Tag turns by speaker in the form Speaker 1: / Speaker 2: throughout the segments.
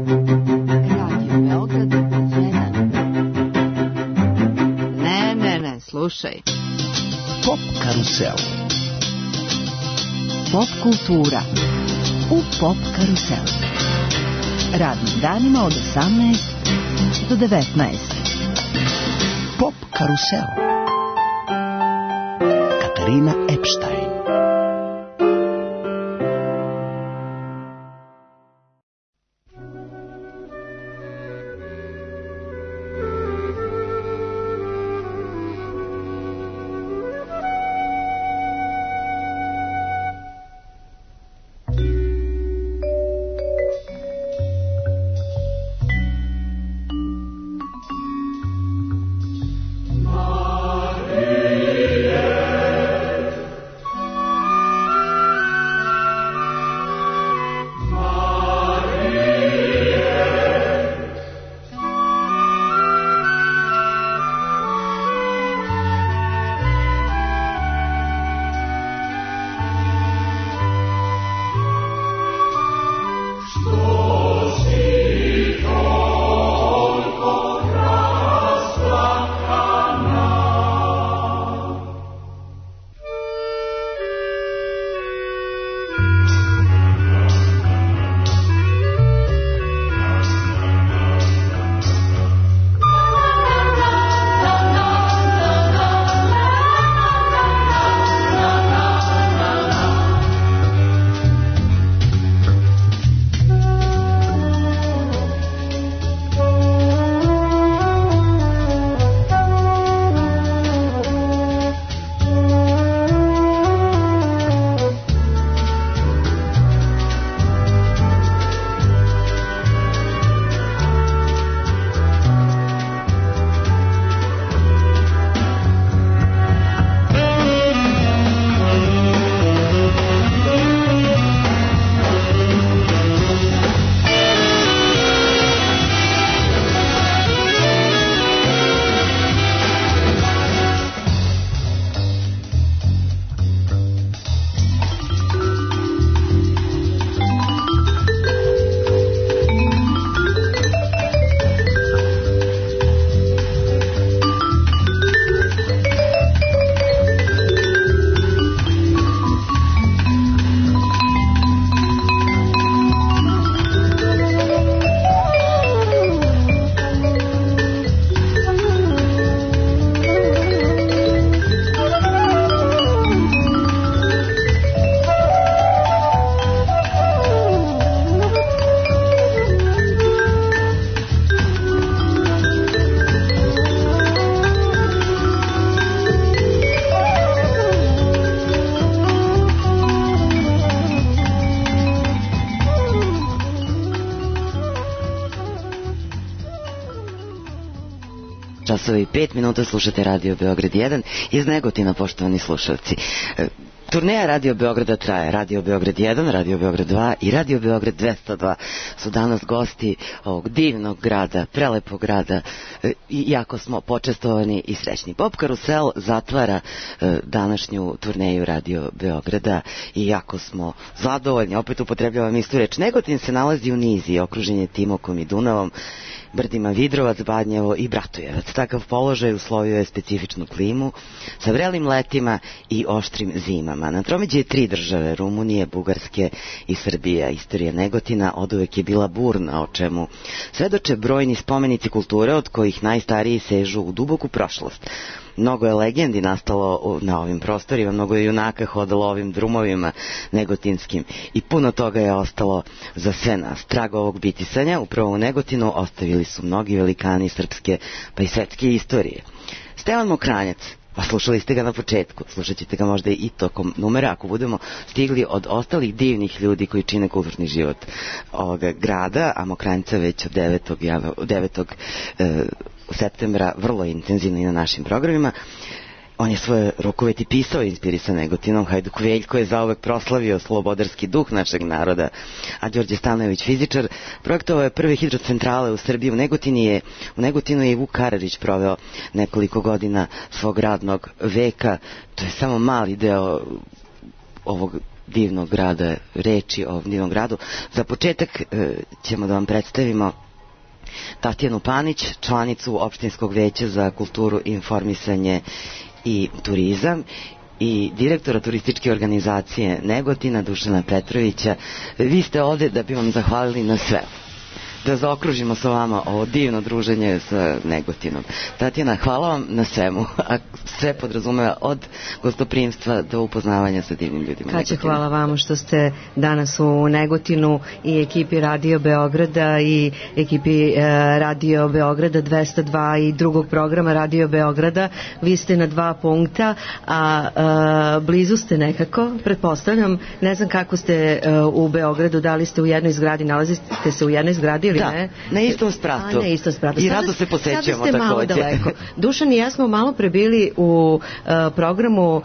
Speaker 1: Beograd 1. Ne, slušaj.
Speaker 2: Pop karusel.
Speaker 1: Pop kultura u Pop karuselu. Radnim danima od 18 do 19.
Speaker 2: Pop karusel. Katarina Epstein.
Speaker 3: Časovi 5 minuta, slušate Radio Beograd 1 iz Negotina, poštovani slušalci. Turneja Radio Beograda traje. Radio Beograd 1, Radio Beograd 2 i Radio Beograd 202 su danas gosti ovog divnog grada, prelepog grada, i jako smo počestovani i srećni. Pop karusel zatvara današnju turneju Radio Beograda i jako smo zadovoljni. Opet upotrebljavam istu reč. Negotin se nalazi u nizi, okružen je Timokom i Dunavom, brdima Vidrovac, Badnjevo i Bratujevac. Takav položaj uslovio je specifičnu klimu sa vrelim letima i oštrim zimama. Na tromeđi je 3 države, Rumunije, Bugarske i Srbije. Istorija Negotina oduvek je bila burna, o čemu svedoče brojni spomenici kulture, od kojih najstariji sežu u duboku prošlost. Mnogo je legendi nastalo na ovim prostorima, mnogo je junaka hodalo ovim drumovima negotinskim i puno toga je ostalo za sve nas. Trag ovog bitisanja upravo u Negotinu ostavili su mnogi velikani srpske pa i svetske istorije. Stevan Mokranjac, pa slušali ste ga na početku, slušat ćete ga možda i tokom numera ako budemo stigli od ostalih divnih ljudi koji čine kulturni život ovoga grada, a Mokranjca već od 9. septembra vrlo intenzivno i na našim programima. On je svoje rukoveti pisao inspirisan Negotinom. Hajduk Veljko je zauvek proslavio slobodarski duh našeg naroda, a Đorđe Stanojević, fizičar, projektovao je prve hidrocentrale u Srbiji. U Negotinu je i Vuk Karadžić proveo nekoliko godina svog radnog veka. To je samo mali deo ovog divnog grada, reči o divnom gradu. Za početak ćemo da vam predstavimo Tatjanu Panić, članicu Opštinskog veća za kulturu, informisanje i turizam i direktora turističke organizacije Negotina, Dušana Petrovića. Vi ste ovde da bi vam zahvalili na sve, da zaokružimo sa vama ovo divno druženje sa Negotinom. Tatjana, hvala vam na svemu, a sve podrazumeva od gostoprimstva do upoznavanja sa divnim ljudima.
Speaker 4: Kaće, hvala vama što ste danas u Negotinu i ekipi Radio Beograda i ekipi Radio Beograda 202 i drugog programa Radio Beograda. Vi ste na 2 punkta, a blizu ste nekako, pretpostavljam, ne znam kako ste u Beogradu, da li ste u jednoj zgradi, nalazite se u jednoj zgradi ili
Speaker 3: da,
Speaker 4: ne?
Speaker 3: Na istom spratu.
Speaker 4: Na istom spratu.
Speaker 3: I rado se posećujemo takođe. Sada ste malo daleko.
Speaker 4: Dušan i ja smo malo pre bili u programu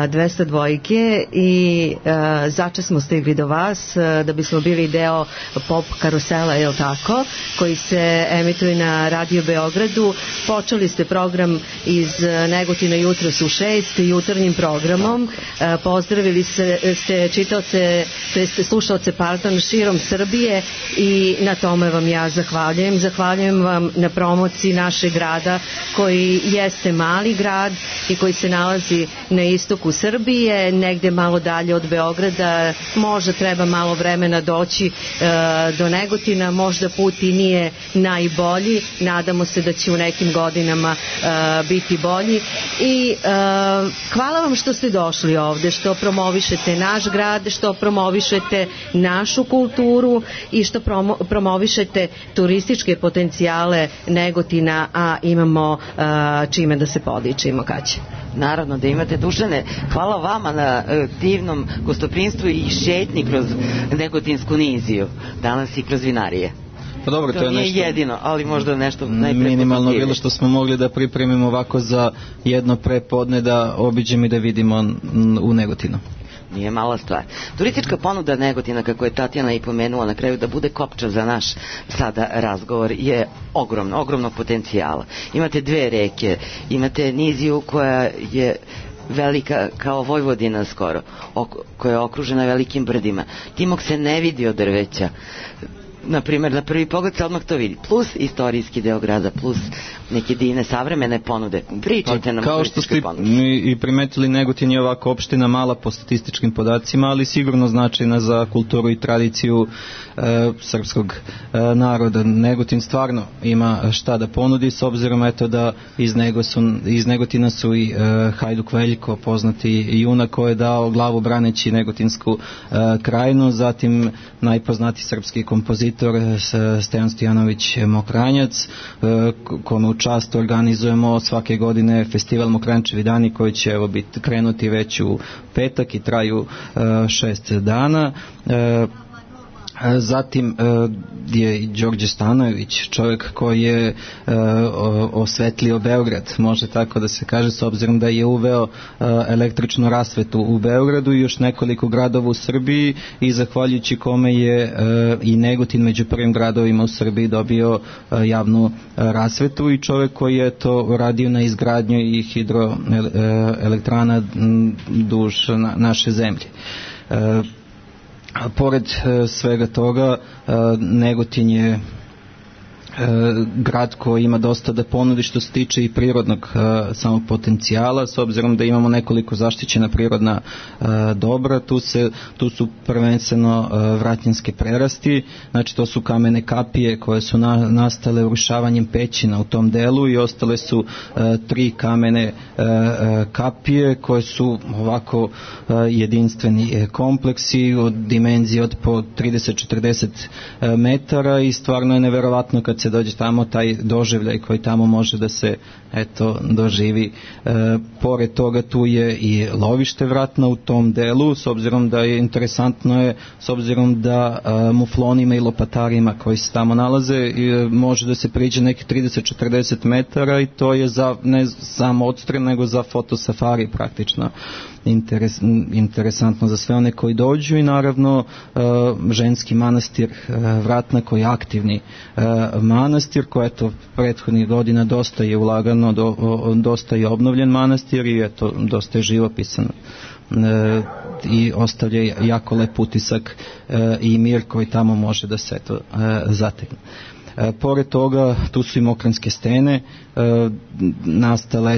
Speaker 4: 202 i začas smo stigli do vas da bismo bili deo pop karusela, je li tako, koji se emituje na Radio Beogradu. Počeli ste program iz Negotina jutros u 6 jutarnjim programom. Pozdravili ste čitaoce, to ste slušaoce, širom Srbije i na tome vam ja zahvaljujem. Zahvaljujem vam na promociji našeg grada koji jeste mali grad i koji se nalazi na istoku Srbije, negde malo dalje od Beograda. Možda treba malo vremena doći do Negotina, možda put i nije najbolji. Nadamo se da će u nekim godinama biti bolji. I hvala vam što ste došli ovde, što promovišete naš grad, što promovišete našu kulturu i što promovišete turističke potencijale Negotina, a imamo čime da se podičimo. Kaće?
Speaker 3: Naravno da imate. Dušane, hvala vama na divnom gostoprinstvu i šetnji kroz Negotinsku niziju, danas i kroz vinarije.
Speaker 5: Pa dobro, to je
Speaker 3: nije
Speaker 5: nešto
Speaker 3: jedino, ali možda nešto najpre
Speaker 5: minimalno bilo što smo mogli da pripremimo ovako za jedno prepodne da obiđemo i da vidimo u Negotinu.
Speaker 3: Nije mala stvar. Turistička ponuda Negotina, kako je Tatjana i pomenula na kraju, da bude kopča za naš sada razgovor, je ogromnog potencijala. Imate 2 reke, imate niziju koja je velika kao Vojvodina skoro, koja je okružena velikim brdima. Timok se ne vidi od drveća. Na primjer, na prvi pogled se odmah to vidi. Plus istorijski deo grada, plus neke divne savremene ponude. Pričajte nam
Speaker 5: kao što ste i primetili, Negotin je ovako opština mala po statističkim podacima, ali sigurno značajna za kulturu i tradiciju srpskog naroda. Negotin stvarno ima šta da ponudi, s obzirom eto da iz Negotina su i Hajduk Veljko, poznati junak koji je dao glavu braneći Negotinsku krajinu, zatim najpoznati srpski kompozitor Stevan Stojanović Mokranjac, kome u čast organizujemo svake godine festival Mokrančevi dani koji će krenuti već u petak i traju 6 dana. Zatim je i Đorđe Stanojević, čovjek koji je osvetlio Beograd, može tako da se kaže, s obzirom da je uveo električnu rasvetu u Beogradu i još nekoliko gradova u Srbiji, i zahvaljujući kome je i Negotin među prvim gradovima u Srbiji dobio javnu rasvetu, i čovjek koji je to radio na izgradnju i hidroelektrana duž naše zemlje. Pored svega toga, Negotin je grad koji ima dosta da ponudi što se tiče i prirodnog samog potencijala, s obzirom da imamo nekoliko zaštićena prirodna dobra. Tu su prvenstveno vratnjanske prerasti, znači to su kamene kapije koje su nastale urušavanjem pećina u tom delu, i ostale su 3 kamene kapije koje su ovako jedinstveni kompleksi od dimenzije od po 30-40 metara, i stvarno je neverovatno kad se dođe tamo, taj doživljaj koji tamo može da se doživi. Pored toga tu je i lovište vratna u tom delu, s obzirom da je interesantno je, s obzirom da muflonima i lopatarima koji se tamo nalaze može da se priđe neki 30-40 metara, i to je za ne samo odstrel nego za fotosafari praktično interesantno za sve one koji dođu. I naravno ženski manastir Vratna koji je aktivni manastir koji eto prethodnih godina dosta je ulagano, dosta je obnovljen manastir i eto dosta je živopisan. i ostavlja jako lep utisak i mir koji tamo može da se zategne. Pored toga, tu su i Mokranske stene, nastale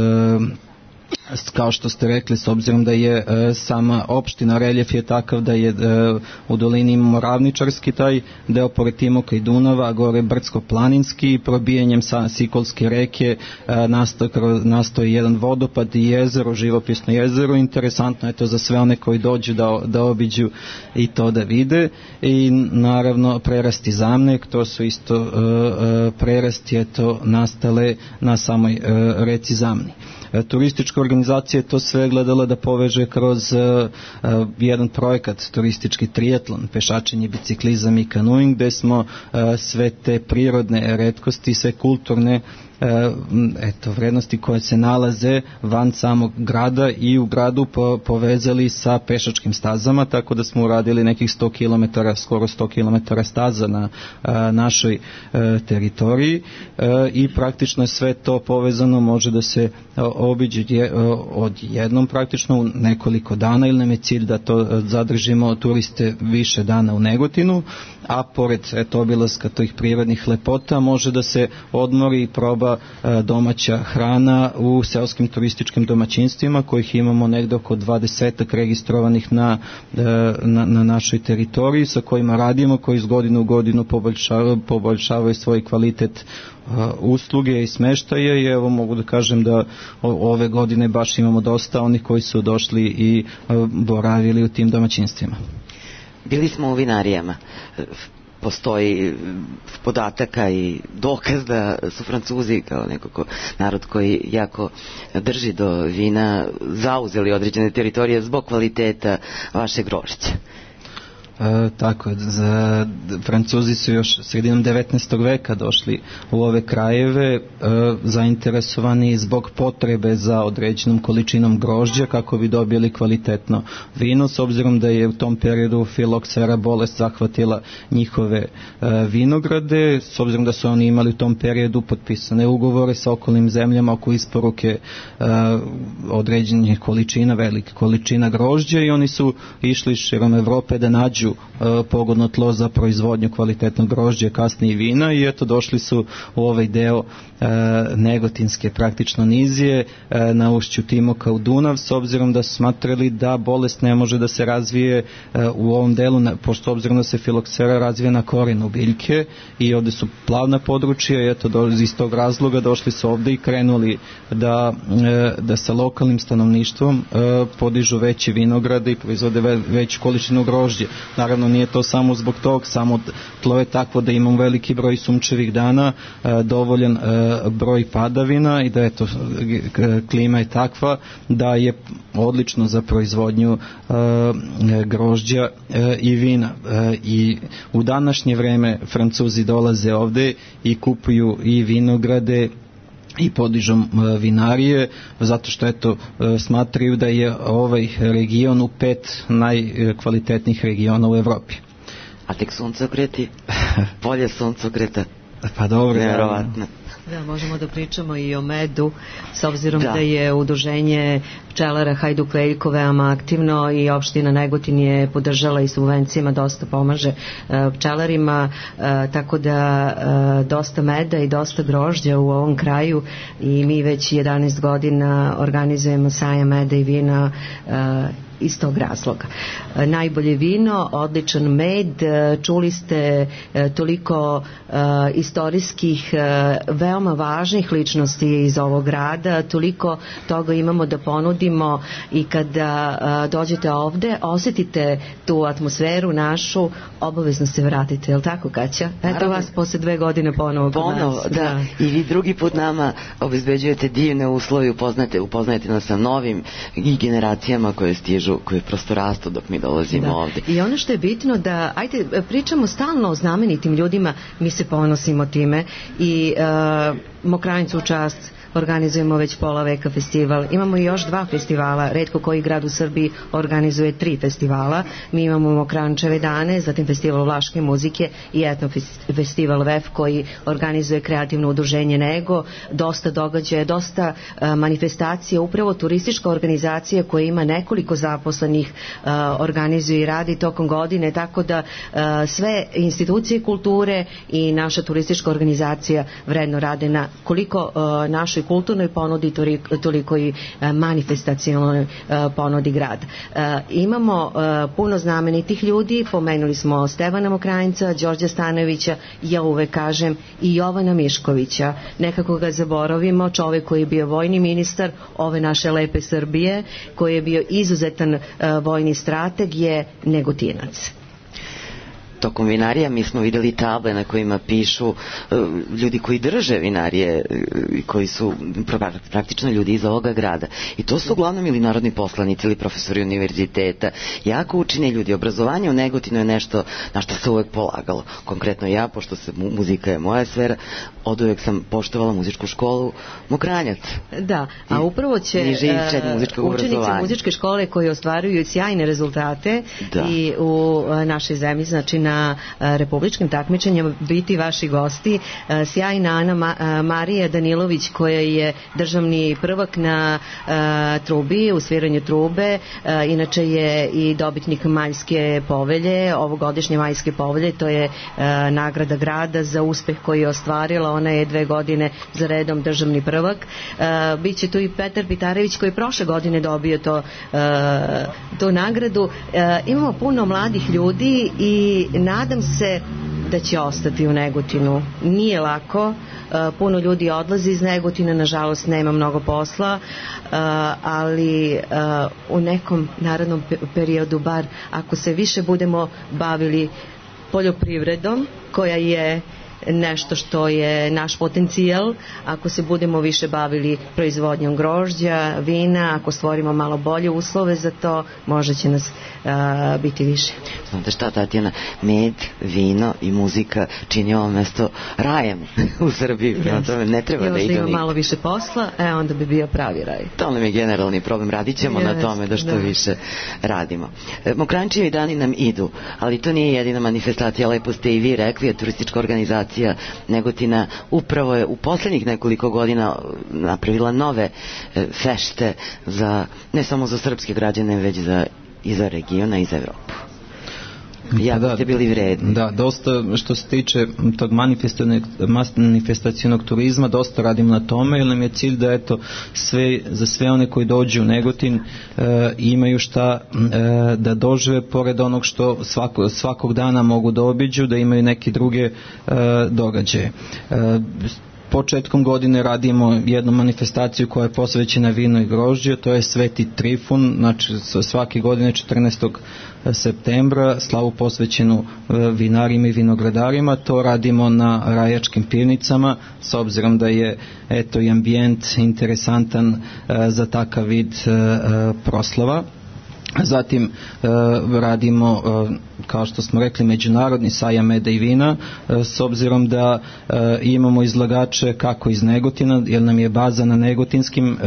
Speaker 5: kao što ste rekli, s obzirom da je sama opština, reljef je takav da je u dolini imamo ravničarski taj deo pored Timoka i Dunava, a gore brdsko-planinski i probijanjem Sikolske reke nastoji jedan vodopad i jezero, živopisno jezero. Interesantno je to za sve one koji dođu da obiđu i to da vide. I naravno prerasti Zamnek, to su isto prerasti nastale na samoj reci Zamni. Turistička organizacija je to sve gledala da poveže kroz jedan projekat, turistički triatlon, pešačenje, biciklizam i kanuing, gde smo sve te prirodne retkosti, sve kulturne vrednosti koje se nalaze van samog grada i u gradu povezali sa pešačkim stazama, tako da smo uradili nekih 100 km, skoro 100 km staza na našoj teritoriji i praktično je sve to povezano, može da se obiđe odjednom praktično u nekoliko dana, ili nam je cilj da to zadržimo turiste više dana u Negotinu, a pored obilaska tih prirodnih lepota može da se odmori i proba domaća hrana u seoskim turističkim domaćinstvima, kojih imamo negde oko 20 registrovanih na našoj teritoriji, sa kojima radimo, koji iz godine u godinu poboljšavaju svoj kvalitet usluge i smeštaje. I evo mogu da kažem da ove godine baš imamo dosta onih koji su došli i boravili u tim domaćinstvima.
Speaker 3: Bili smo u vinarijama. Postoji podataka i dokaz da su Francuzi, kao nekako narod koji jako drži do vina, zauzeli određene teritorije zbog kvaliteta vašeg grožđa.
Speaker 5: Tako, Francuzi su još sredinom 19. veka došli u ove krajeve, zainteresovani zbog potrebe za određenom količinom grožđa kako bi dobili kvalitetno vino, s obzirom da je u tom periodu filoksera bolest zahvatila njihove vinograde, s obzirom da su oni imali u tom periodu potpisane ugovore sa okolnim zemljama oko isporuke određenih količina, velike količina grožđa, i oni su išli širom Evrope da nađu pogodno tlo za proizvodnju kvalitetnog grožđa, kasnije i vina, i eto došli su u ovaj deo Negotinske praktično nizije na ušću Timoka u Dunav, s obzirom da su smatrali da bolest ne može da se razvije u ovom delu, pošto obzirom da se filoksera razvije na korenu biljke i ovde su plavna područja, i eto iz tog razloga došli su ovde i krenuli da sa lokalnim stanovništvom podižu veće vinograde i proizvode veću količinu grožđa. Naravno nije to samo zbog tog, samo tlo je takvo da imamo veliki broj sunčevih dana, dovoljan broj padavina, i da eto klima je takva da je odlično za proizvodnju grožđa i vina. I u današnje vreme Francuzi dolaze ovde i kupuju i vinograde i podižu vinarije, zato što eto smatraju da je ovaj region u 5 najkvalitetnijih regiona u Evropi.
Speaker 3: A tek suncokreti, polje suncokreta.
Speaker 5: Pa dobro,
Speaker 3: nevjerovatno.
Speaker 4: Da, možemo da pričamo i o medu, s obzirom da je udruženje pčelara Hajduk Veljko veoma aktivno i opština Negotin je podržala i subvencijama dosta pomaže pčelarima, tako da dosta meda i dosta grožđa u ovom kraju, i mi već 11 godina organizujemo sajam meda i vina iz tog razloga. Najbolje vino, odličan med, čuli ste toliko istorijskih, veoma važnih ličnosti iz ovog grada, toliko toga imamo da ponudimo, i kada dođete ovde, osetite tu atmosferu našu, obavezno se vratite, je li tako, Kaća? Eto vas posle 2 godine ponovo,
Speaker 3: da. I vi drugi put nama obezbeđujete divne uslove, upoznajete nas sa novim i generacijama koje stižu, koje prosto rastu dok mi dolazimo ovde.
Speaker 4: I ono što je bitno da, pričamo stalno o znamenitim ljudima, mi se ponosimo time, i Mokranjcu u čast, organizujemo već pola veka festival. Imamo još 2 festivala, retko koji grad u Srbiji organizuje 3 festivala. Mi imamo Mokrančeve dane, zatim festival vlaške muzike i etno festival VEF koji organizuje kreativno udruženje Nego, dosta događaja, dosta manifestacija, upravo turistička organizacija koja ima nekoliko zaposlenih organizuje i radi tokom godine, tako da sve institucije kulture i naša turistička organizacija vredno rade na koliko našoj kulturnoj ponudi, toliko i manifestacionalnoj ponudi grad. Imamo puno znamenitih ljudi, pomenuli smo Stevana Mokranjca, Đorđa Stanojevića, ja uvek kažem i Jovana Miškovića. Nekako ga zaboravimo, čovek koji je bio vojni ministar ove naše lepe Srbije, koji je bio izuzetan vojni strateg, je Negotinac.
Speaker 3: Tokom vinarija mi smo videli table na kojima pišu ljudi koji drže vinarije, koji su praktično ljudi iz ovoga grada. I to su uglavnom ili narodni poslanici ili profesori univerziteta. Jako učeni ljudi. Obrazovanje u Negotinu je nešto na što se uvek polagalo. Konkretno ja, pošto muzika je moja sfera, oduvek sam poštovala muzičku školu Mokranjac.
Speaker 4: Da, a upravo će učenici muzičke škole koji ostvaruju sjajne rezultate i u našoj zemlji, znači na republičkim takmičenjima biti vaši gosti. Sjajna Ana Marija Danilović koja je državni prvak na trubi, u sviranju trube, inače je i dobitnik Majske povelje, ovogodišnje Majske povelje, to je nagrada grada za uspeh koji je ostvarila, ona je 2 godine za redom državni prvak. Biće tu i Petar Pitarević koji je prošle godine dobio tu nagradu. Imamo puno mladih ljudi i nadam se da će ostati u Negotinu. Nije lako, puno ljudi odlazi iz Negotina, nažalost nema mnogo posla, ali u nekom narednom periodu, bar ako se više budemo bavili poljoprivredom, koja je nešto što je naš potencijal, ako se budemo više bavili proizvodnjom grožđa, vina, ako stvorimo malo bolje uslove za to, možda će nas biti više.
Speaker 3: Znate šta, Tatjana, med, vino i muzika čini ovo mesto rajem u Srbiji, prema tome ne treba da ide
Speaker 4: ima malo više posla, onda bi bio pravi raj.
Speaker 3: To nam je generalni problem, radit ćemo na tome da što više radimo. Mokrančevi dani nam idu, ali to nije jedina manifestacija, lepo ste i vi rekli, je turistička organizacija Negotina upravo je u poslednjih nekoliko godina napravila nove fešte ne samo za srpske građane, već i za regiona i za Evropu. Jako ste bili vredni.
Speaker 5: Da, dosta što se tiče tog manifestacionog turizma, dosta radimo na tome, jer nam je cilj da za sve one koji dođu u Negotin imaju šta da dožive pored onog što svakog dana mogu da obiđu, da imaju neke druge događaje. Početkom godine radimo jednu manifestaciju koja je posvećena vinu i grožđu, to je Sveti Trifun, znači svake godine 14. septembra, slavu posvećenu vinarima i vinogradarima. To radimo na Rajačkim pivnicama, s obzirom da je i ambijent interesantan za takav vid proslava. Zatim radimo, kao što smo rekli, međunarodni sajam meda i vina, s obzirom da imamo izlagače kako iz Negotina, jer nam je baza na negotinskim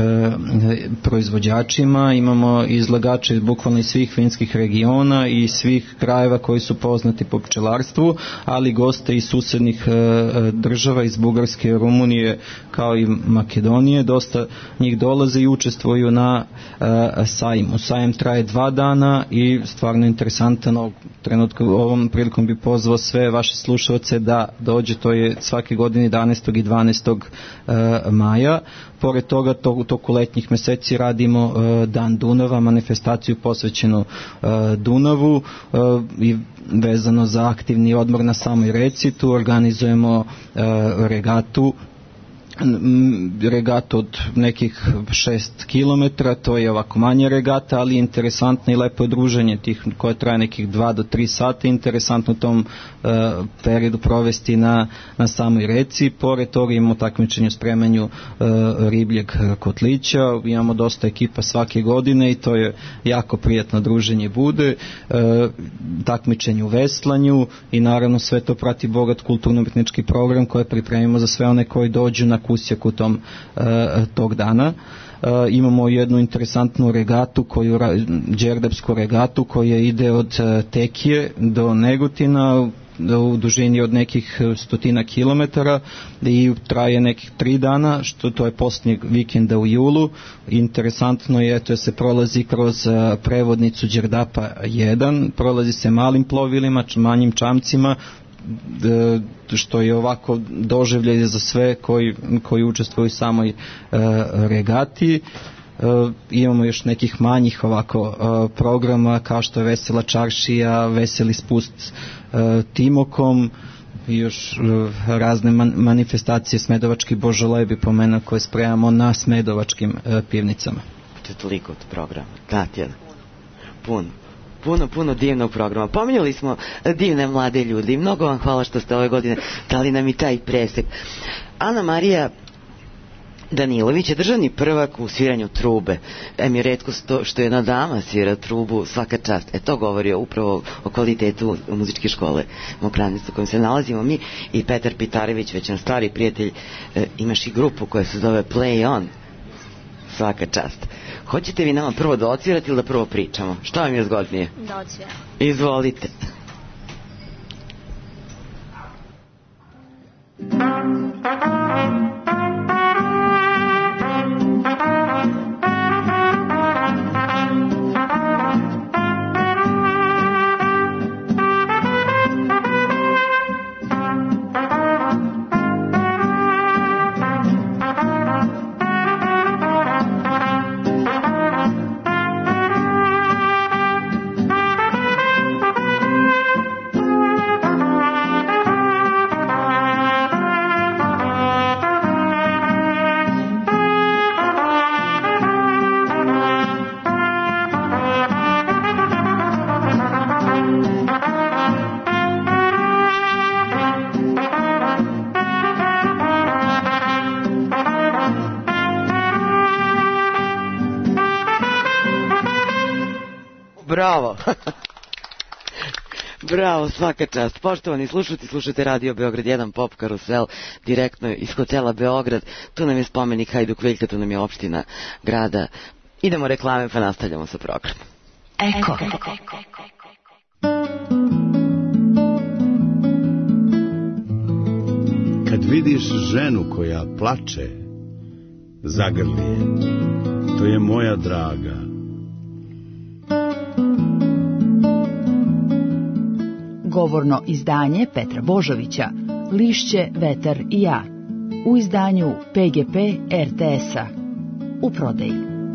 Speaker 5: proizvođačima, imamo izlagače bukvalno iz svih vinskih regiona i svih krajeva koji su poznati po pčelarstvu, ali goste iz susednih država, iz Bugarske, Rumunije, kao i Makedonije. Dosta njih dolaze i učestvuju na sajmu. Sajem traje 2 dana i stvarno interesantan. Ovom prilikom bi pozvao sve vaše slušalce da dođe, to je svake godine 11. i 12. maja. Pored toga, toku letnjih meseci radimo Dan Dunava, manifestaciju posvećenu Dunavu i vezano za aktivni odmor na samoj reci. Tu organizujemo regatu od nekih 6 km, to je ovako manja regata, ali interesantno i lepo druženje tih koje traje nekih 2 do 3 sata, interesantno u tom periodu provesti na samoj reci. Pored toga imamo takmičenje u spremanju ribljeg kotlića, imamo dosta ekipa svake godine i to je jako prijatno druženje bude, takmičenje u veslanju i naravno sve to prati bogat kulturno-umetnički program koje pripremimo za sve one koji dođu na usjeku tog dana. Imamo jednu interesantnu regatu, đerdapsku regatu koja ide od Tekije do Negotina u dužini od nekih 100 kilometara i traje nekih 3 dana, što to je posljednjeg vikenda u julu. Interesantno je to se prolazi kroz prevodnicu Đerdapa 1, prolazi se malim plovilima, manjim čamcima, što je ovako doživlje za sve koji učestvuju u samoj regati. Imamo još nekih manjih ovako programa kao što je Vesela čaršija, Veseli spust Timokom i još razne manifestacije, Smedovački božolebi pomena koje spremamo na Smedovačkim pivnicama.
Speaker 3: To je toliko od programa, Tatjana, puno divnog programa. Pominjali smo divne mlade ljudi i mnogo vam hvala što ste ove godine dali nam i taj presek. Ana Marija Danilović je državni prvak u sviranju trube. Mi je retko što jedna dama svira trubu, svaka čast. To govori upravo o kvalitetu muzičke škole Mokranjica u kojem se nalazimo mi i Petar Pitarević, već nam stari prijatelj. Imaš i grupu koja se zove Play On. Svaka čast. Hoćete vi nama prvo da odsvirate ili da prvo pričamo? Šta vam je zgodnije?
Speaker 6: Da odsviramo.
Speaker 3: Izvolite. Bravo. Bravo, svaka čast. Poštovani slušatelji, slušate Radio Beograd 1 Pop Karusel direktno iz hotela Beograd. Tu nam je spomenik Hajduk Veljka, tu nam je opština grada. Idemo reklame pa nastavljamo sa programom.
Speaker 1: Eko.
Speaker 7: Kad vidiš ženu koja plače, zagrli je. To je moja draga.
Speaker 1: Govorno izdanje Petra Božovića, Lišće, vetar i ja, u izdanju PGP RTS-a, u prodaji.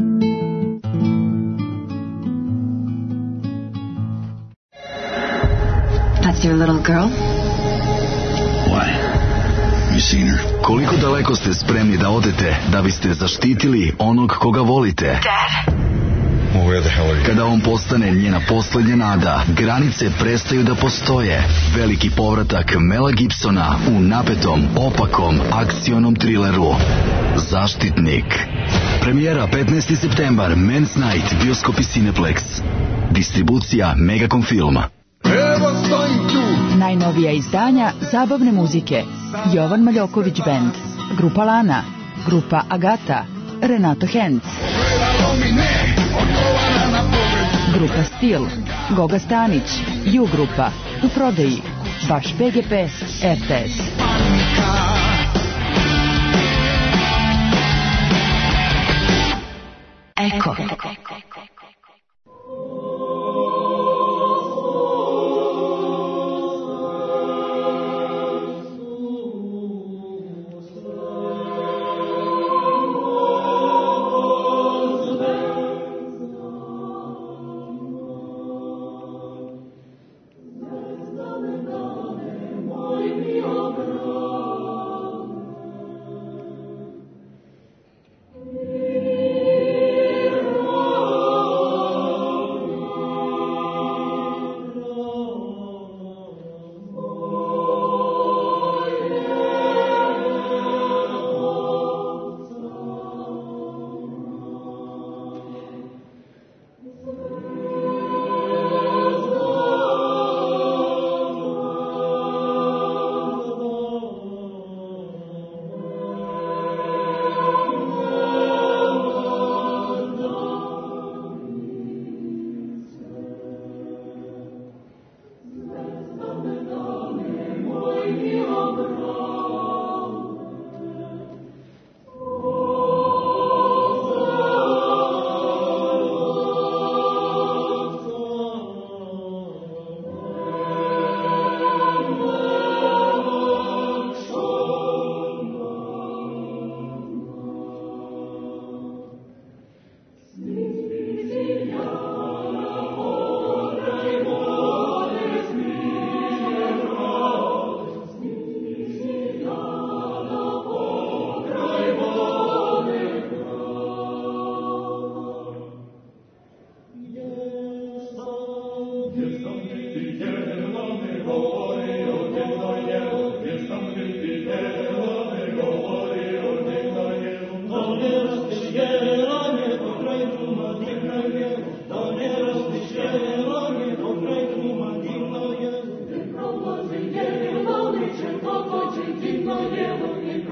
Speaker 8: That's your little girl?
Speaker 9: Why? You seen her? Koliko daleko ste spremni da odete da biste zaštitili onog koga volite?
Speaker 8: Dad.
Speaker 9: Well, where the hell are you? Kada on postane njena poslednja nada, granice prestaju da postoje. Veliki povratak Mela Gibsona u napetom, opakom, akcionom trileru Zaštitnik. Premijera 15. septembar, Men's Night, bioskop i Cineplex. Distribucija Megacom Film.
Speaker 7: Evo stojim tu.
Speaker 1: Najnovija izdanja zabavne muzike: Jovan Maljoković Band, grupa Lana, grupa Agata, Renato Henc, grupa Stil, Goga Stanić, Ju grupa, u prodaji, vaš PGP RTS.
Speaker 8: Eko.
Speaker 10: Thank you.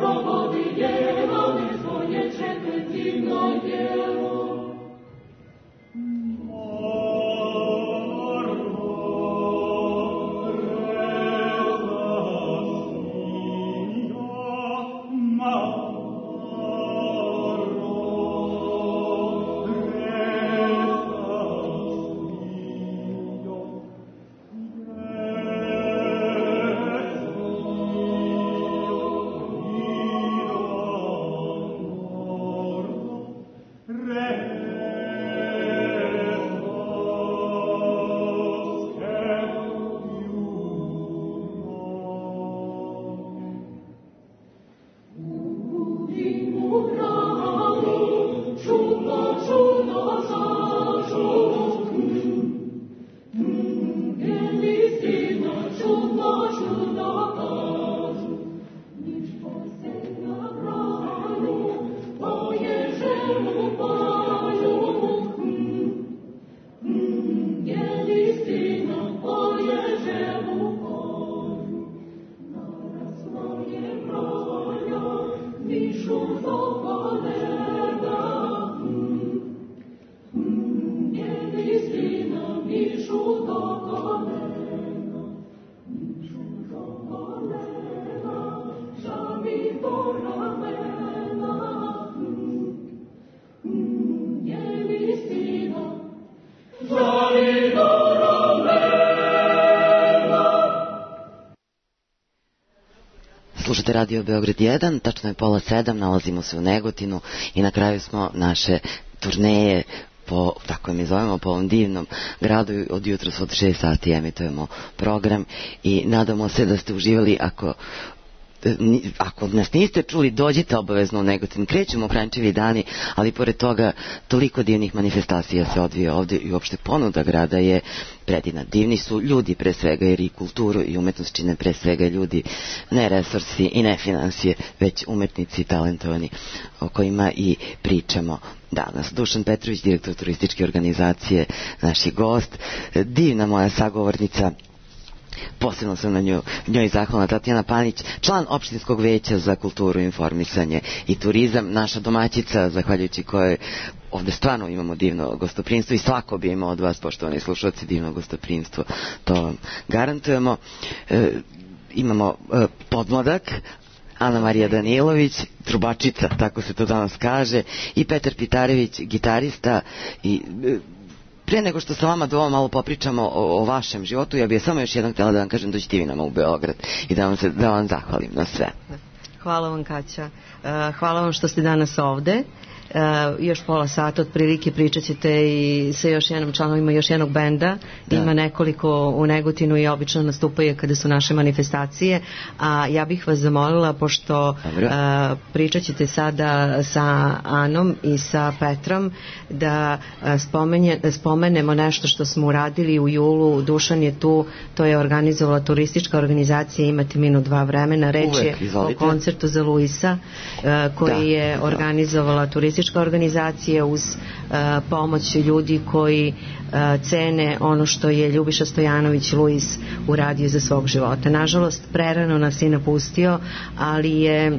Speaker 3: Slušate Radio Beograd 1, tačno je 6:30, nalazimo se u Negotinu i na kraju smo naše turneje po, tako je mi zovemo, po ovom divnom gradu. Od jutros od 6 sati emitujemo program i nadamo se da ste uživali. Ako nas niste čuli, dođite obavezno u Negotin. Krećemo Kranjčevi dani, ali pored toga toliko divnih manifestacija se odvija ovdje i uopšte ponuda grada je predivna. Divni su ljudi pre svega, jer i kulturu i umetnost čine pre svega ljudi, ne resursi i ne finansije, već umetnici talentovani o kojima i pričamo danas. Dušan Petrović, direktor turističke organizacije, naš gost, divna moja sagovornica. Posebno sam na njoj zahvalna, Tatjana Panić, član opštinskog veća za kulturu, informisanje i turizam, naša domaćica, zahvaljujući kojoj ovdje stvarno imamo divno gostoprinstvo i svako bi imao od vas, poštovani slušalci, divno gostoprinstvo, to vam garantujemo. Imamo podmladak, Ana Marija Danilović, trubačica, tako se to danas kaže, i Petar Pitarević, gitarista. I pre nego što sa vama da ovo malo popričamo o vašem životu, ja bih samo još jednom htjela da vam kažem, dođite vi nama u Beograd i da vam zahvalim na sve.
Speaker 4: Hvala vam, Kaća. Hvala vam što ste danas ovde. Još pola sata otprilike pričat ćete i sa još jednom članovima još jednog benda. Ima nekoliko u Negotinu i obično nastupaju kada su naše manifestacije, a ja bih vas zamolila, pošto pričat ćete sada sa Anom i sa Petrom, da spomenemo nešto što smo uradili u julu. Dušan je tu, to je organizovala turistička organizacija Imate minut dva vremena. Reč je o koncertu za Luisa koji je organizovala turistička organizacija uz pomoć ljudi koji cene ono što je Ljubiša Stojanović Luis uradio za svog života. Nažalost, prerano nas je napustio, ali je,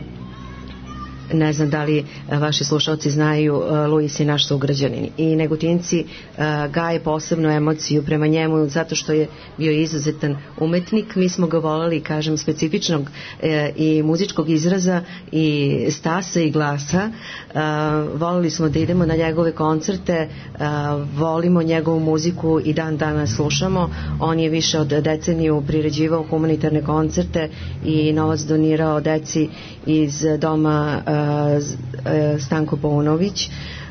Speaker 4: ne znam da li vaši slušalci znaju, Luis je naš sugrađanin i Negotinci gaje posebnu emociju prema njemu zato što je bio izuzetan umetnik. Mi smo ga volali, kažem, specifičnog i muzičkog izraza i stasa i glasa. Volili smo da idemo na njegove koncerte, volimo njegovu muziku i dan danas slušamo. On je više od deceniju priređivao humanitarne koncerte i novac donirao deci iz doma Stanko Paunović.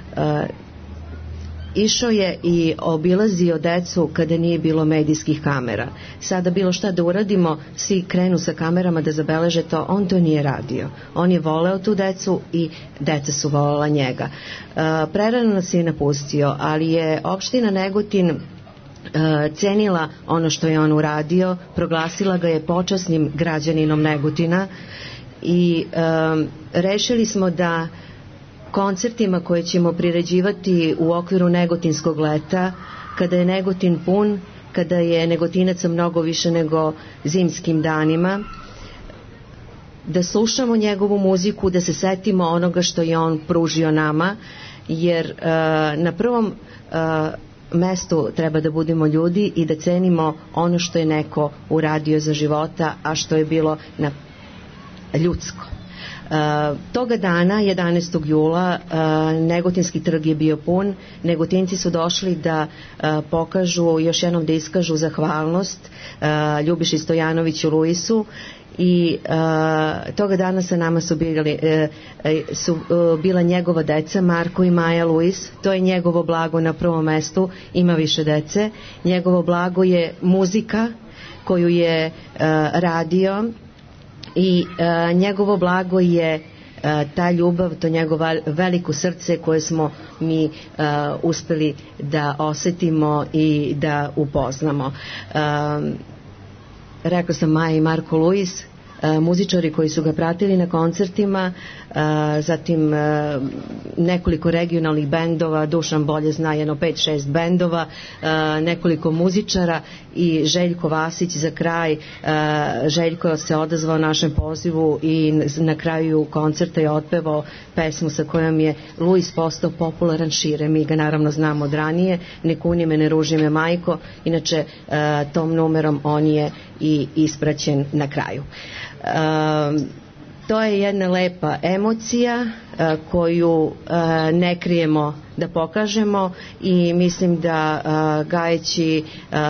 Speaker 4: Išao je i obilazio decu kada nije bilo medijskih kamera. Sada bilo šta da uradimo, svi krenu sa kamerama da zabeleže to. On to nije radio. On je voleo tu decu i deca su volela njega. Prerano nas je napustio, ali je opština Negotin cenila ono što je on uradio, proglasila ga je počasnim građaninom Negotina i rešili smo da koncertima koje ćemo priređivati u okviru Negotinskog leta, kada je Negotin pun, kada je Negotinaca mnogo više nego zimskim danima, da slušamo njegovu muziku, da se setimo onoga što je on pružio nama, jer na prvom mestu treba da budemo ljudi i da cenimo ono što je neko uradio za života, a što je bilo ljudsko. Toga dana, 11. jula, Negotinski trg je bio pun. Negotinci su došli da pokažu, još jednom da iskažu zahvalnost Ljubiši Stojanoviću Luisu, i toga dana sa nama su bila njegova deca, Marko i Maja Luis. To je njegovo blago na prvom mestu, ima više dece. Njegovo blago je muzika koju je radio i njegovo blago je ta ljubav, to njegovo veliko srce koje smo mi uspeli da osetimo i da upoznamo. Rekao sam Maja i Marko Luis, muzičari koji su ga pratili na koncertima, zatim nekoliko regionalnih bendova, Dušan bolje zna jedno 5-6 bendova, nekoliko muzičara i Željko Vasić za kraj. Željko se odazvao našem pozivu i na kraju koncerta je otpevao pesmu sa kojom je Luis postao popularan šire. Mi ga naravno znamo od ranije, Ne kuni me, ne ruži me majko. Inače tom numerom on je i ispraćen na kraju. To je jedna lepa emocija koju ne krijemo da pokažemo i mislim da gajeći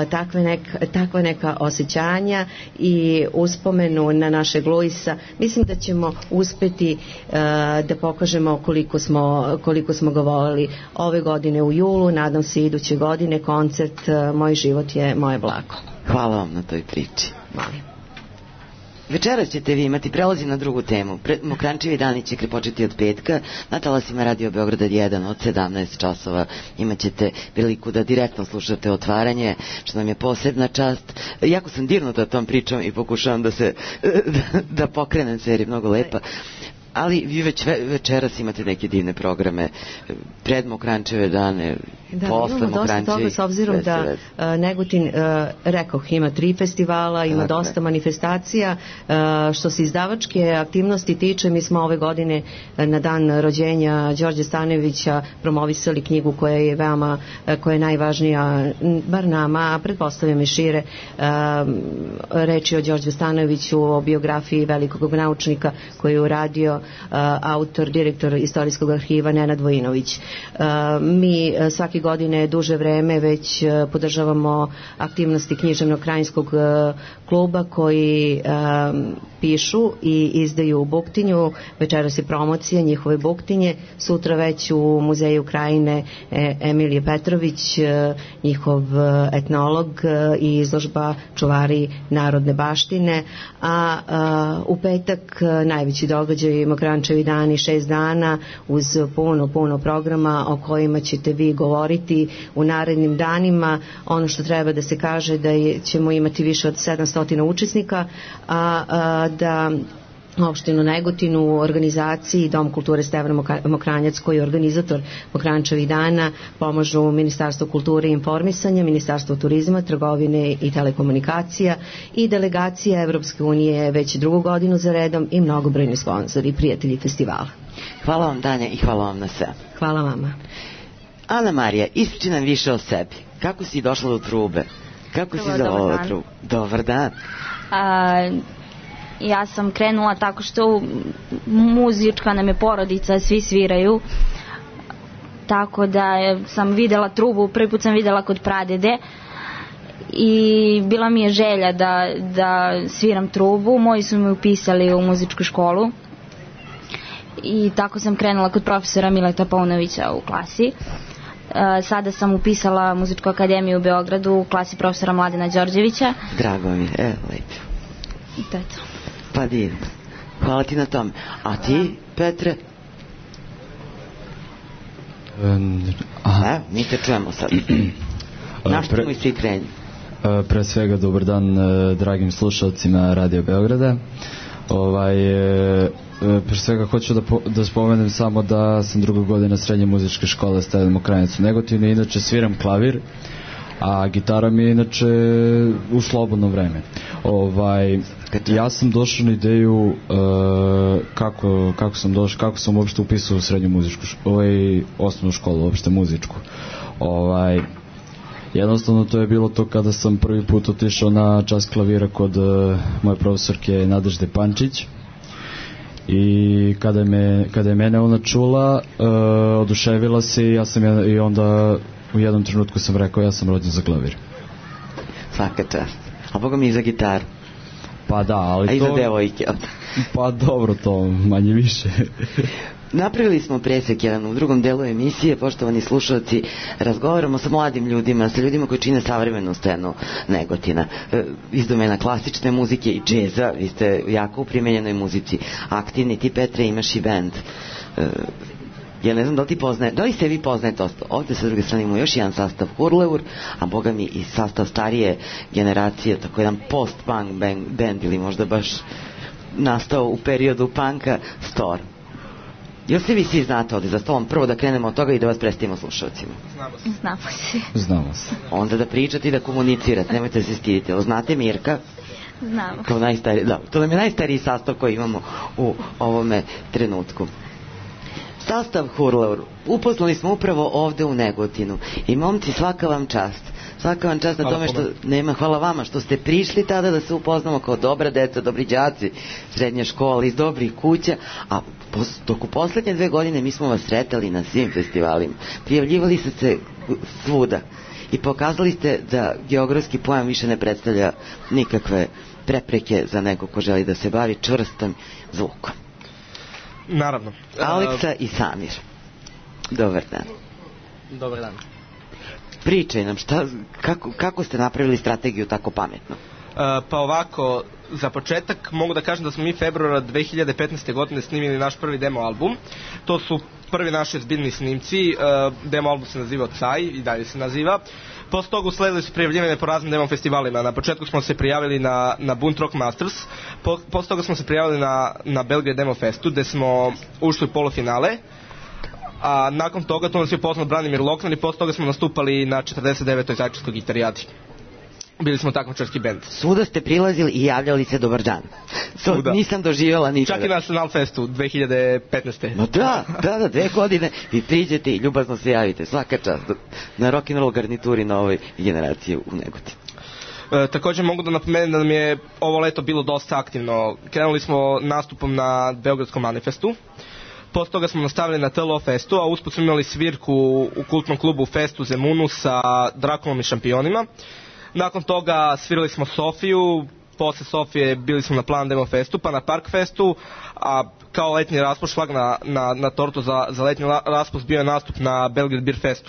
Speaker 4: takva neka osjećanja i uspomenu na našeg Luisa, mislim da ćemo uspeti da pokažemo koliko smo ga voleli. Ove godine u julu, nadam se iduće godine, koncert Moj život je moje blago.
Speaker 3: Hvala vam na toj priči.
Speaker 4: Molim.
Speaker 3: Večeras ćete vi imati, prelazim na drugu temu, Mokrančevi dani će početi od petka, na talasima Radio Beograda 1 od 17 časova imat ćete priliku da direktno slušate otvaranje, što nam je posebna čast. Jako sam dirnuta tom pričom i pokušavam da pokrenem seriju, mnogo lepa. Ali vi već večeras imate neke divne programe pred Mokrančeve dane, posle Mokrančevi. Da, imamo dosta toga s obzirom da
Speaker 4: Negotin, rekoh, ima 3 festivala, ima dosta manifestacija. Što se izdavačke aktivnosti tiče, mi smo ove godine na dan rođenja Đorđe Stanojevića promovisali knjigu koja je najvažnija, bar nama, a pretpostavljam i šire. Reč je o Đorđu Stanojeviću, o biografiji velikog naučnika koji je uradio autor, direktor Istorijskog arhiva Nenad Vojinović. Mi svake godine duže vreme već podržavamo aktivnosti književnog krajinskog kluba koji pišu i izdaju u Buktinju. Večeras je promocija njihove Buktinje, sutra već u Muzeju Krajine Emilije Petrović, njihov etnolog i izložba Čuvari narodne baštine, a u petak najveći događaj Mokrančevi dani, 6 dana uz puno programa o kojima ćete vi govoriti u narednim danima. Ono što treba da se kaže da ćemo imati više od 700 učesnika, a da opštinu Negotinu u organizaciji Dom kulture Stevan Mokranjac, koji je organizator Mokrančevih dana, pomažu Ministarstvo kulture i informisanja, Ministarstvo turizma, trgovine i telekomunikacija i delegacija Evropske unije već 2. godinu za redom i mnogobrojni sponzori i prijatelji festivala.
Speaker 3: Hvala vam, Danja, i hvala vam na sve.
Speaker 4: Hvala vama.
Speaker 3: Ana Marija, ispriči nam više o sebi. Kako si došla do trube? Kako si zavolela trubu? Dobar dan.
Speaker 6: Ja sam krenula tako što muzička nam je porodica, svi sviraju, tako da sam videla trubu, prvi put sam videla kod pradede i bila mi je želja da sviram trubu. Moji su me upisali u muzičku školu i tako sam krenula kod profesora Mileta Paunovića u klasi. Sada sam upisala Muzičku akademiju u Beogradu u klasi profesora Mladena Đorđevića.
Speaker 3: Drago mi, lepo.
Speaker 6: I to je to.
Speaker 3: Pa divno. Hvala ti na tome. A ti, Petre? Mi te čujemo sad. Naštimo i svi krenju.
Speaker 11: Pre svega, dobar dan dragim slušalcima Radio Beograda. Pre svega hoću da spomenem samo da sam 2. godina srednje muzičke škole Stevan Mokranjac u Negotinu, inače sviram klavir. a gitara mi je inače u slobodno vreme. Ja sam došao na ideju kako sam uopšte upisao u srednju muzičku osnovnu školu, uopšte muzičku. Jednostavno to je bilo to kada sam prvi put otišao na čas klavira kod moje profesorke Nadežde Pančić i kada je mene ona čula, oduševila se i onda u jednom trenutku sam rekao ja sam rođen za klavir.
Speaker 3: Svaka čast. A Boga mi i za gitaru.
Speaker 11: Pa da, ali
Speaker 3: a i za devojke.
Speaker 11: Pa dobro, to manje više.
Speaker 3: Napravili smo presek jedan u drugom delu emisije, poštovani slušalci, razgovaramo sa mladim ljudima, sa ljudima koji čine savremenu scenu Negotina, iz domena klasične muzike i džeza. Vi ste jako u primenjenoj muzici aktivni, ti Petre imaš i bend. Ja ne znam da li ti poznaje, da li se vi poznajete ovdje sa druge strane imamo još jedan sastav Hurleur, a boga mi i sastav starije generacije, tako jedan post-punk band ili možda baš nastao u periodu punka, Storm. Jel se vi svi znate ovdje za stolom? Prvo da krenemo od toga i da vas predstavimo slušalcima.
Speaker 6: Znamo se.
Speaker 3: Onda da pričate i da komunicirate, nemojte se stiditi. Jel znate Mirka?
Speaker 6: Znamo.
Speaker 3: Kao najstariji, da, to nam je najstariji sastav koji imamo u ovome trenutku. Sastav Hurleur upoznali smo upravo ovde u Negotinu i momci, svaka vam čast na tome što nema, hvala vama što ste prišli tada da se upoznamo kao dobra deca, dobri đaci srednje škole iz dobrih kuća, a dok u poslednje 2 godine mi smo vas sretali na svim festivalima, prijavljivali ste se svuda i pokazali ste da geografski pojam više ne predstavlja nikakve prepreke za nekog ko želi da se bavi čvrstom zvukom.
Speaker 12: Naravno.
Speaker 3: Aleksa i Samir. Dobar dan.
Speaker 12: Dobar dan.
Speaker 3: Pričaj nam, kako ste napravili strategiju tako pametno?
Speaker 12: Pa ovako, za početak mogu da kažem da smo mi februara 2015. godine snimili naš prvi demo album. To su prvi naši zbiljni snimci. Demo album se naziva Caj i dalje se naziva. Posle toga usledili su prijavljivanje po raznim demo festivalima. Na početku smo se prijavili na Bunt Rock Masters, posle toga smo se prijavili na Belgrade Demo Festu, gde smo ušli u polufinale, a nakon toga to nas je poznat Branimir Lokner i posle toga smo nastupali na 49. Zaječarskoj gitarijadi. Bili smo takmičarski bend.
Speaker 3: Svuda ste prilazili i javljali se dobar dan. To nisam doživjela nikada.
Speaker 12: Čak i na National Festu 2015.
Speaker 3: No da, 2 godine i priđete i ljubazno se javite. Svaka čast na rock'n'roll garnituri na ovoj generaciji u Negotinu.
Speaker 12: Također mogu da napomenem da nam je ovo leto bilo dosta aktivno. Krenuli smo nastupom na Beogradskom Manifestu. Posle toga smo nastavili na TLO Festu, a usput smo imali svirku u kultnom klubu Festu Zemunu sa Drakulom i Šampionima. Nakon toga svirali smo Sofiju, posle Sofije bili smo na Plan Demo Festu, pa na Park Festu, a kao letnji raspust, šlag na tortu za letnji raspust bio je nastup na Belgrade Beer Festu.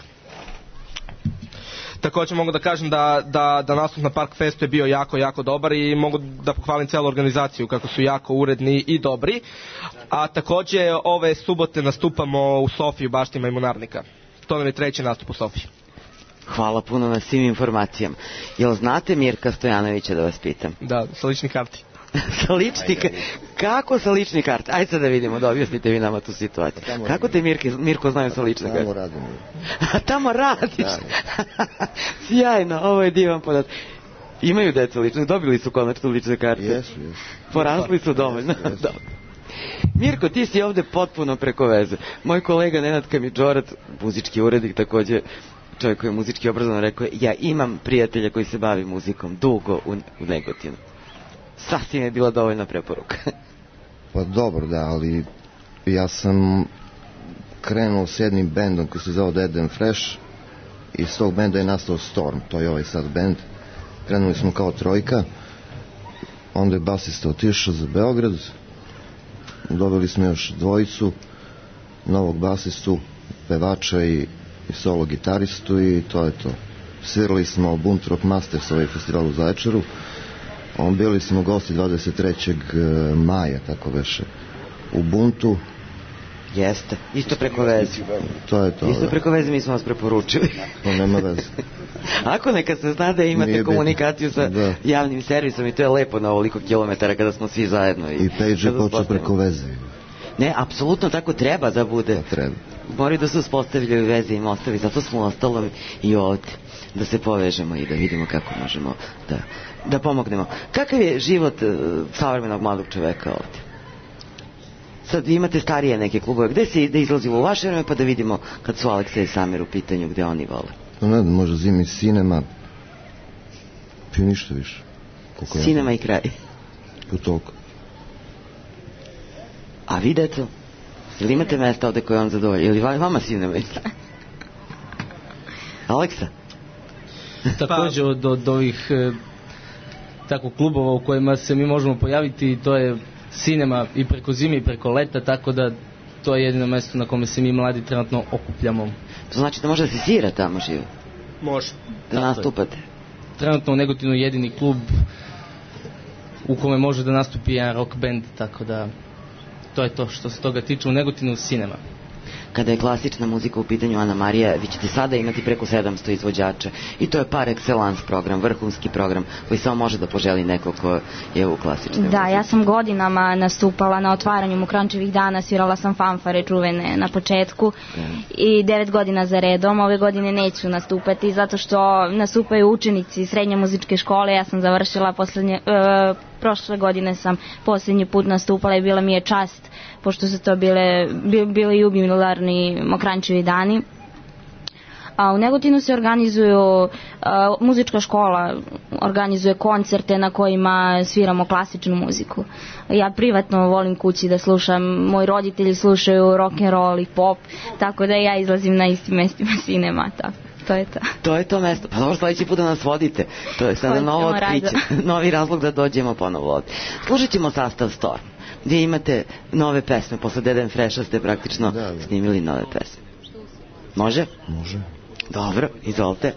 Speaker 12: Također mogu da kažem da nastup na Park Festu je bio jako dobar i mogu da pohvalim celu organizaciju kako su jako uredni i dobri. A također ove subote nastupamo u Sofiji u baštima Imunarnika. To nam je 3. nastup u Sofiji.
Speaker 3: Hvala puno na svim informacijama. Jel znate Mirka Stojanovića, da vas pitam?
Speaker 12: Da, sa lični karti.
Speaker 3: Kako sa lični karti? Ajde sad da vidimo, da objasnite vi nama tu situaciju. Kako te Mirko znaju sa lične karte?
Speaker 13: Tamo radim.
Speaker 3: Tamo radiš? Sjajno, ovo je divan podatak. Imaju deca lične, dobili su konačno lične karte?
Speaker 13: Jesu.
Speaker 3: Porasli su dovoljno. Mirko, ti si ovde potpuno preko veze. Moj kolega Nenad Kamidžorac, muzički urednik, takođe čovjek koji je muzički obrazovan, rekao je, ja imam prijatelja koji se bavi muzikom dugo u Negotinu. Sasvim je bila dovoljna preporuka.
Speaker 13: Pa dobro, da, ali ja sam krenuo s jednim bendom koji se zove Dead and Fresh i iz tog benda je nastao Storm, to je ovaj sad bend. Krenuli smo kao trojka, onda je basista otišao za Beograd, dobili smo još dvojicu, novog basistu, pevača i solo gitaristu i to je to. Svirali smo Bunt Rock Masters, ovaj festival u Zaječaru. Bili smo gosti 23. maja, tako veše, u Buntu.
Speaker 3: Jeste, isto preko veze.
Speaker 13: To je to.
Speaker 3: Isto preko veze mi smo vas preporučili.
Speaker 13: To nema veze.
Speaker 3: Ako neka se zna da imate komunikaciju sa javnim servisom i to je lepo na ovoliko kilometara kada smo svi zajedno.
Speaker 13: I Page je počeo preko veze.
Speaker 3: Ne, apsolutno tako treba da bude.
Speaker 13: Treba.
Speaker 3: Moraju da se uspostavljaju veze i mostovi, zato smo ostalom i ovde, da se povežemo i da vidimo kako možemo da pomognemo. Kakav je život savremenog mladog čoveka ovde? Sad vi imate starije neke klubove, gde se izlazimo u vaše vreme, pa da vidimo kad su Aleksa i Samir u pitanju, gde oni vole?
Speaker 13: Ne znam, možda zimi Cinema, i ništa više.
Speaker 3: Cinema i kraj.
Speaker 13: U toliko.
Speaker 3: A vi, deco? Ili imate mesta ovde koje vam zadovolje? Ili vama Cinema i kraj? Aleksa?
Speaker 14: Takođe od ovih tako klubova u kojima se mi možemo pojaviti, to je Cinema i preko zime i preko leta, tako da to je jedino mesto na kome se mi mladi trenutno okupljamo.
Speaker 3: To znači da može da se svira tamo živo?
Speaker 12: Može.
Speaker 3: Da nastupate?
Speaker 14: Trenutno u Negotinu jedini klub u kome može da nastupi jedan rock band, tako da to je to što se toga tiče u Negotinu Cinema.
Speaker 3: Kada je klasična muzika u pitanju, Ana Marija, vi ćete sada imati preko 700 izvođača i to je par excellence program, vrhunski program koji samo može da poželi neko ko je u klasičnoj muzici.
Speaker 6: Da, ja sam godinama nastupala na otvaranju Mokrančevih dana, svirala sam fanfare čuvene na početku i 9 godina za redom. Ove godine neću nastupati zato što nastupaju učenici srednje muzičke škole. Ja sam završila prošle godine sam posljednji put nastupala i bila mi je čast, pošto su to bili jubilarni Mokrančevi dani. A u Negotinu se organizuju, muzička škola organizuje koncerte na kojima sviramo klasičnu muziku. Ja privatno volim kući da slušam, moji roditelji slušaju rock and roll i pop, tako da ja izlazim na istim mestima Cinema, tako. To je to.
Speaker 3: To je to mesto. Pa dobro, sledeći put da nas vodite. To je sada novo otkriće, novi razlog da dođemo ponovo ovde. Slušat ćemo sastav Storm, gdje imate nove pesme. Posle Deden Freša ste praktično snimili nove pesme. Može?
Speaker 13: Može.
Speaker 3: Dobro, izvolite.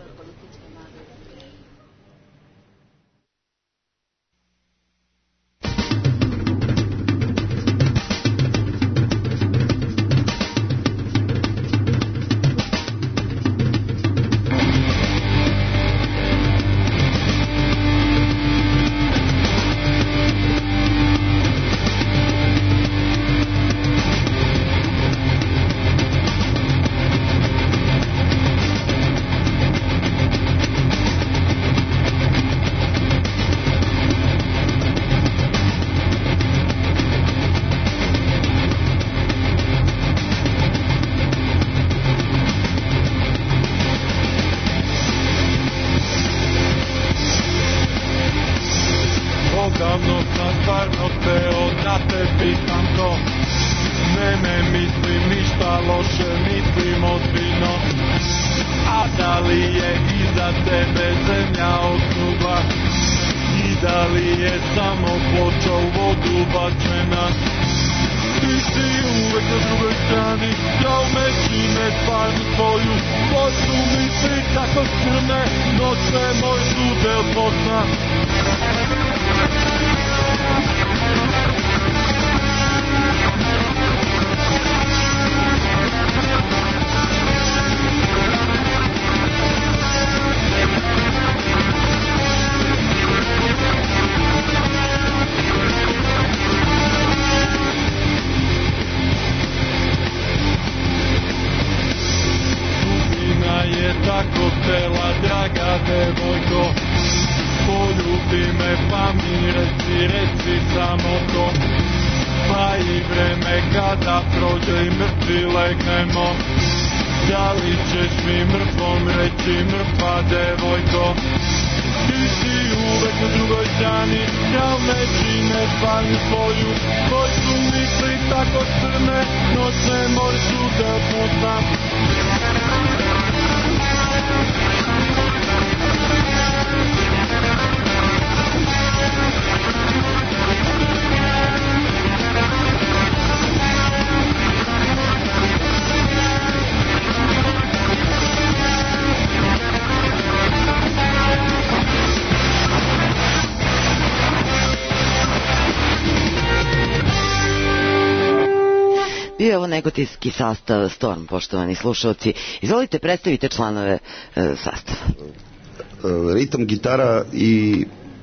Speaker 3: Evo negotinski sastav Storm, poštovani slušalci. Izvolite, predstavite članove sastava.
Speaker 15: Ritam, gitara i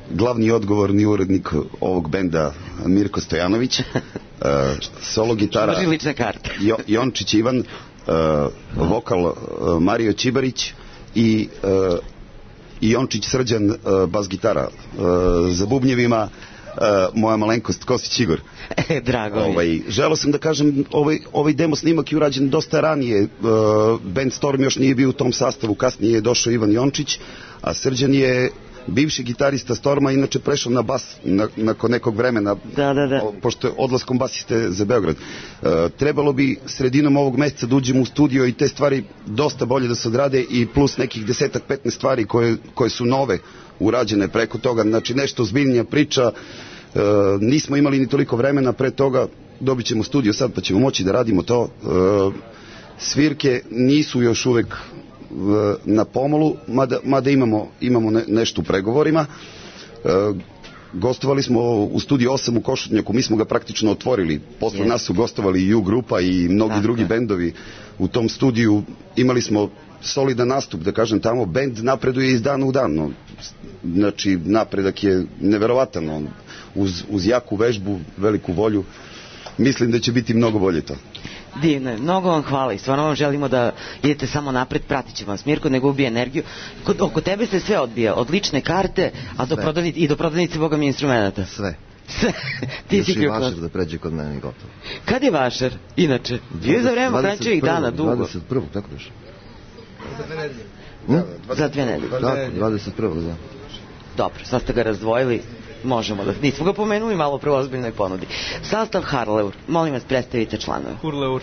Speaker 15: glavni odgovorni urednik ovog benda Mirko Stojanović, solo gitara Jončić Ivan, vokal Mario Čibarić i Jončić Srđan, bas gitara. Za bubnjevima moja malenkost Kosić Igor.
Speaker 3: Drago mi.
Speaker 15: Želeo sam da kažem, ovaj demo snimak je urađen dosta ranije. Band Storm još nije bio u tom sastavu, kasnije je došao Ivan Jončić, a Srđan je bivši gitarista Storma, inače prešao na bas nakon nekog vremena, pošto je odlaskom basiste za Beograd. Trebalo bi sredinom ovog meseca da uđemo u studio i te stvari dosta bolje da se odrade, i plus nekih 10-15 stvari koje su nove urađene preko toga, znači nešto ozbiljnija priča. Nismo imali ni toliko vremena pre toga, dobit ćemo studio sad pa ćemo moći da radimo to. Svirke nisu još uvek na pomolu, mada imamo nešto u pregovorima. Gostovali smo u studiju 8 u Košutnjaku, mi smo ga praktično otvorili. Posle nas su gostovali i U grupa i mnogi drugi bendovi u tom studiju. Imali smo solidan nastup, da kažem, tamo. Bend napreduje iz dana u dan. Znači, napredak je neverovatan. Uz jaku vežbu, veliku volju. Mislim da će biti mnogo bolje to.
Speaker 3: Divno je, mnogo vam hvala i stvarno vam želimo da idete samo napred, pratit će vas Mirko, nego ubije energiju. Oko tebe se sve odbija, od lične karte i do prodavnice Boga mi instrumenta.
Speaker 13: Sve.
Speaker 3: Ti si
Speaker 13: još i Vašar da pređe kod mene i gotovo.
Speaker 3: Kad je Vašar, inače? Bio je za vreme Krančevih dana, dugo.
Speaker 13: 21. tako daš?
Speaker 3: Za 2 nedelje.
Speaker 13: Tako, 21. da.
Speaker 3: Dobro, sad ste ga razdvojili. Možemo da... Nismo ga pomenuli malo pre u ozbiljnoj ponudi. Sastav Harleur. Molim vas, predstavite članove.
Speaker 12: Hurleur.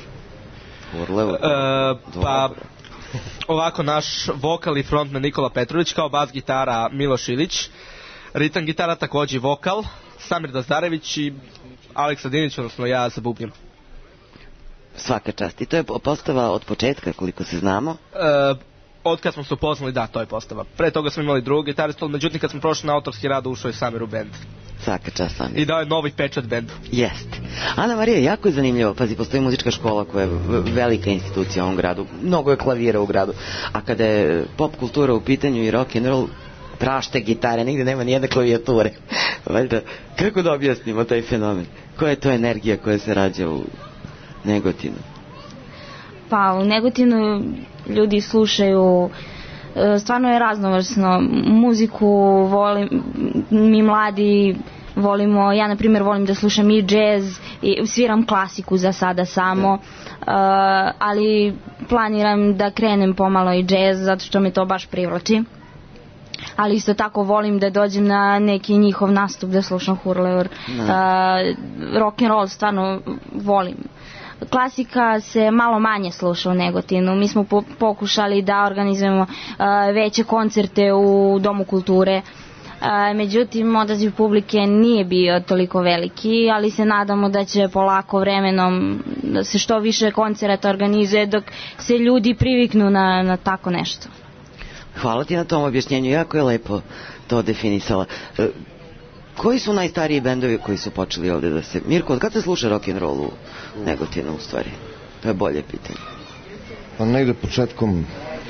Speaker 3: Pa,
Speaker 12: ovako, naš vokal i frontman Nikola Petrović, kao bas gitara Miloš Ilić, ritam gitara takođe vokal, Samir Dazdarević i Aleksa Dinić, odnosno ja za bubnjem.
Speaker 3: Svaka čast. I to je postava od početka, koliko se znamo?
Speaker 12: Od kad smo se upoznali, da, to je postava. Pre toga smo imali drugog gitaristu, međutim kad smo prošli na autorski rad, ušao je Samir u bend.
Speaker 3: Svaka čast Samir.
Speaker 12: I dao je novi pečat bendu.
Speaker 3: Jeste. Ana Marija, jako je zanimljivo. Pazi, postoji muzička škola koja je velika institucija u ovom gradu. Mnogo je klavira u gradu. A kada je pop kultura u pitanju i rock and roll, prašte gitare, nigde nema nijedne klavijature. Valjda, kako da objasnimo taj fenomen? Koja je to energija koja se rađa u Negotinu?
Speaker 6: Pa u Negotinu ljudi slušaju, stvarno je raznovrsno muziku, mi mladi volimo, ja na primjer volim da slušam i džez i sviram klasiku za sada samo, ali planiram da krenem pomalo i džez zato što me to baš privlači, ali isto tako volim da dođem na neki njihov nastup da slušam Hurleur. Rock and roll stvarno volim. Klasika se malo manje sluša u Negotinu. Mi smo pokušali da organizujemo veće koncerte u Domu kulture. Međutim, odaziv publike nije bio toliko veliki, ali se nadamo da će polako vremenom da se što više koncerata organizuje dok se ljudi priviknu na tako nešto.
Speaker 3: Hvala ti na tom objašnjenju, jako je lepo to definisala. Koji su najstariji bendovi koji su počeli ovde da se... Mirko, od kada se sluša rock'n'roll u Negotinu u stvari? To je bolje pitanje.
Speaker 13: Pa negde početkom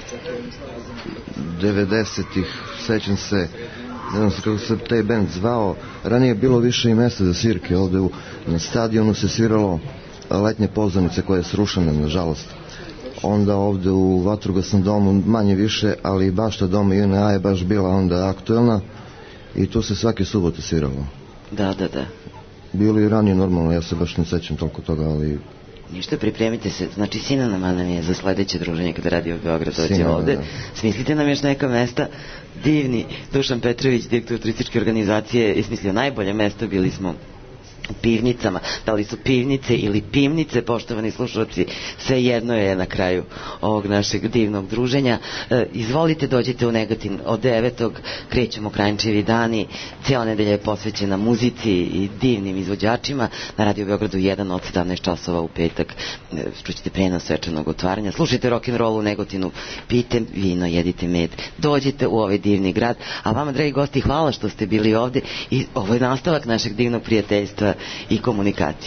Speaker 13: 90-ih, sećam se, ne znam se kako se taj band zvao, ranije je bilo više i mesta za svirke, ovde na stadionu se sviralo letnje pozornice koje je srušene, nažalost. Onda ovde u vatrogasnom domu manje više, ali bašta doma JNA je baš bila onda aktuelna i tu se svake subote sviralo.
Speaker 3: Da.
Speaker 13: Bilo i ranije normalno, ja se baš ne sećam toliko toga, ali...
Speaker 3: Ništa, pripremite se, znači Sinana nam je za sledeće druženje kada Radio Beograd dođe ovde. Smislite nam još neka mesta. Divni Dušan Petrović, direktor turističke organizacije, je smislio najbolje mesto, bili smo u pivnicama. Da li su pivnice ili pivnice, poštovani slušalci, sve jedno je na kraju ovog našeg divnog druženja. Izvolite, dođite u Negotin od 9. krećemo Kranjčevi dani, cijela nedelja je posvećena muzici i divnim izvođačima. Na Radio Beogradu 1 od 17 časova u petak čućete prenos svečanog otvaranja. Slušajte rock'n'roll u Negotinu, pijte vino, jedite med, dođite u ovaj divni grad. A vama, dragi gosti, hvala što ste bili ovde i ovo je nastavak našeg divnog prijateljstva i komunikacije.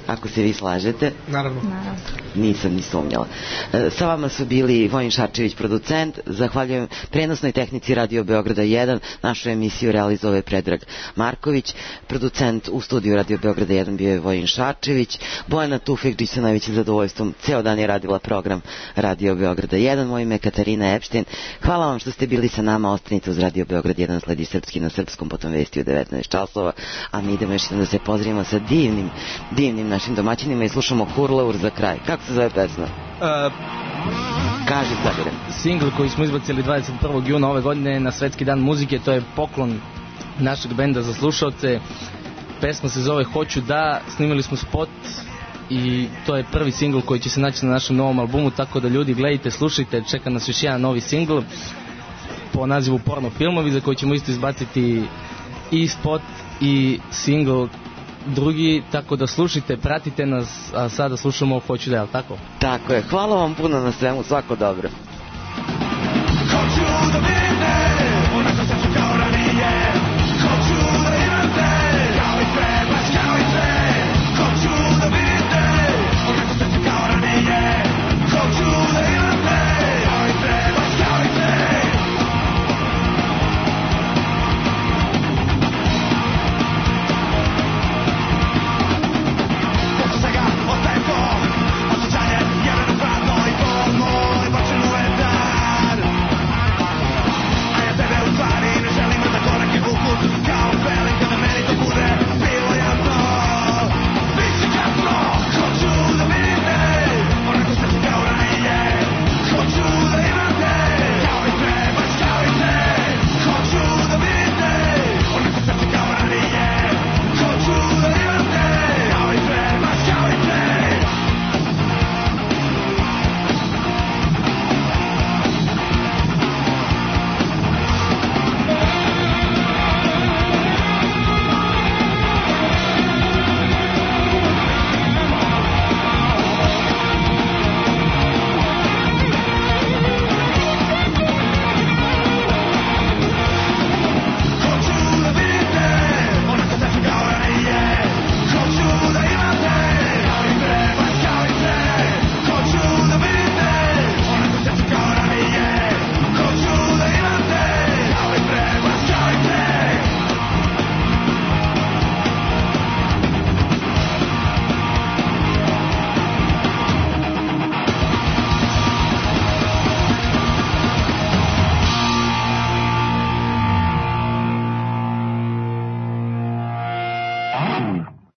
Speaker 3: ako se vi slažete.
Speaker 12: Naravno.
Speaker 3: Nisam ni sumnjala. Sa vama su bili Vojin Šarčević, producent. Zahvaljujem prenosnoj tehnici Radio Beograda 1. Našu emisiju realizove Predrag Marković. Producent u studiju Radio Beograda 1 bio je Vojin Šarčević. Bojana Tufekđić sa najvećim zadovoljstvom ceo dan je radila program Radio Beograda 1. Moje ime je Katarina Epštajn. Hvala vam što ste bili sa nama. Ostanite uz Radio Beograd 1, sledi Srpski na srpskom, potom vesti u 19 časova. A mi idemo još da se pozdravimo sa divnim našim domaćinima i slušamo Hurlaur za kraj. Kako se zove pesma? Kaži, Zabirem.
Speaker 14: Singl koji smo izbacili 21. juna ove godine na Svetski dan muzike, to je poklon našeg benda za slušaoce. Pesma se zove Hoću da, snimili smo spot i to je prvi singl koji će se naći na našem novom albumu, tako da ljudi gledajte, slušajte, čeka nas još jedan novi singl po nazivu Porno filmovi, za koji ćemo isto izbaciti i spot i singl drugi, tako da slušajte, pratite nas, a sada slušamo Hoću da, je li tako?
Speaker 3: Tako je, hvala vam puno na svemu, svako dobro.